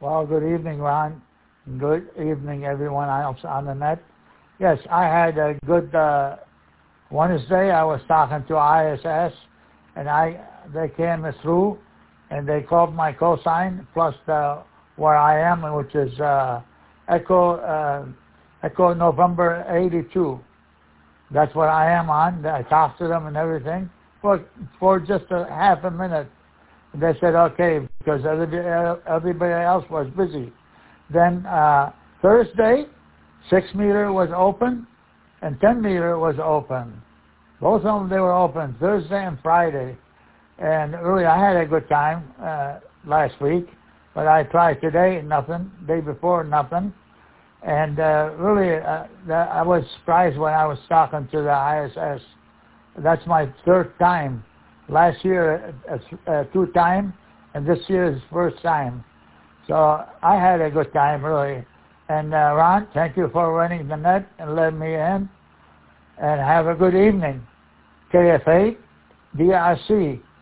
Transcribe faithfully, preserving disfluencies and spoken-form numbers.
Well, good evening, Ron. Good evening, everyone else on the net. Yes, I had a good uh, Wednesday. I was talking to I S S, and I they came through, and they called my cosine plus the where I am, which is uh, Echo uh, Echo November eighty-two. That's what I am on. I talked to them and everything for for just a half a minute. They said okay because everybody, everybody else was busy. Then uh, Thursday, six meter was open and ten meter was open. Both of them, they were open Thursday and Friday. And really, I had a good time uh, last week, but I tried today, nothing. Day before, nothing. And uh, really, uh, that, I was surprised when I was talking to the I S S. That's my third time. Last year, uh, uh, two time, and this year is first time. So I had a good time, really. And uh, Ron, thank you for running the net and letting me in. And have a good evening. K F eight D R C.